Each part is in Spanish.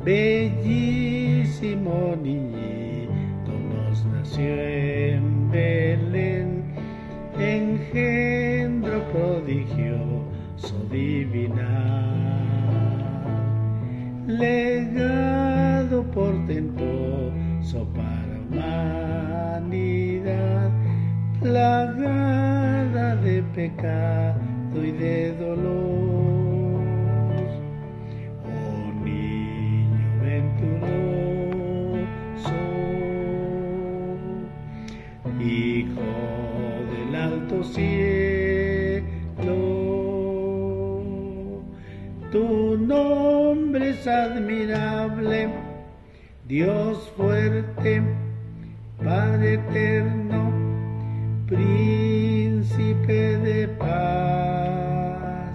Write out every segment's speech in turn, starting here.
bellísimo niñito nos nació en Belén, engendro prodigioso divinal, legado portentoso para humanidad, plagada de pecado y de dolor. Oh niño venturoso, hijo del alto cielo, tu nombre es admirable, Dios fuerte, Padre eterno, Príncipe de paz,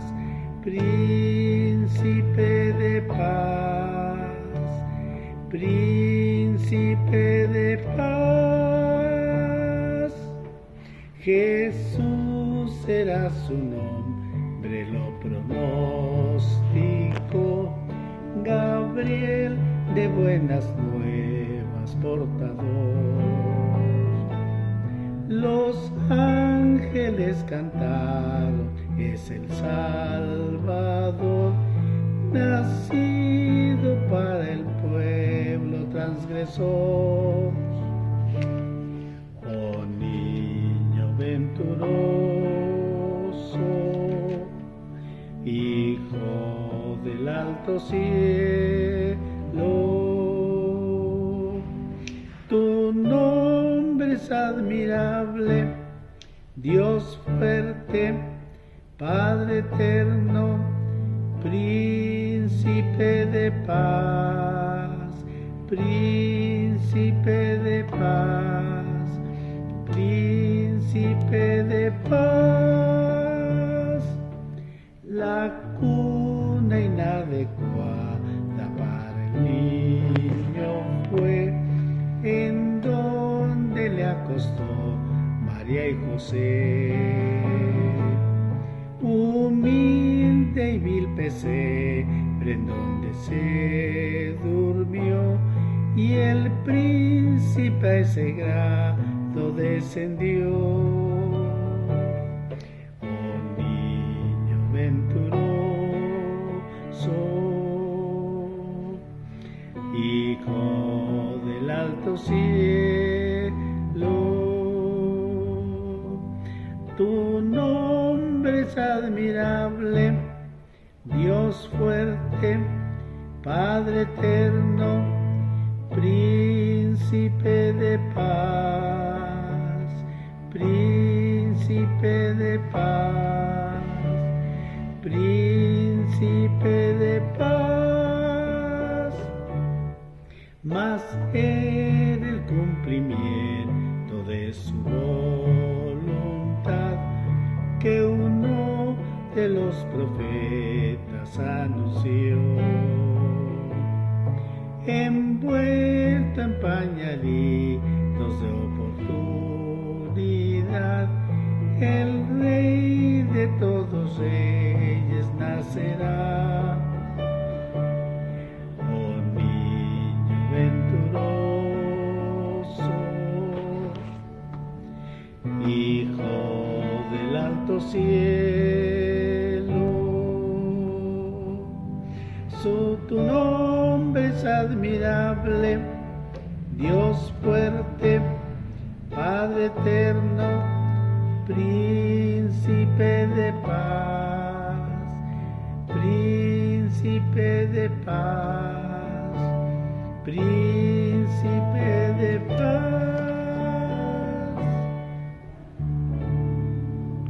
Príncipe de paz, Príncipe de paz. Jesús será su nombre, lo pronosticó Gabriel, de buenas nuevas portador. Los ángeles cantaron, es el Salvador, nacido para el pueblo transgresor. Oh niño venturoso, hijo del alto cielo, tu nombre es admirable, Dios fuerte, Padre eterno, Príncipe de paz, Príncipe de paz, Príncipe de paz. La cuna inadecuada para el niño fue, en donde le acostó María y José. Humilde y vil pesebre en donde se durmió, y el príncipe a ese grado descendió. Oh niño venturoso, hijo del alto cielo, tu nombre es admirable, Dios fuerte, Padre eterno, Príncipe de paz, Príncipe de paz, Príncipe de paz. Mas era el cumplimiento de su voluntad que uno de los profetas anunció. Envuelto en pañalitos de oportunidad, el Rey de todos reyes nacerá. Oh niño venturoso, hijo del alto cielo, tu nombre es admirable, Dios fuerte, Padre eterno, Príncipe de paz, Príncipe de paz, Príncipe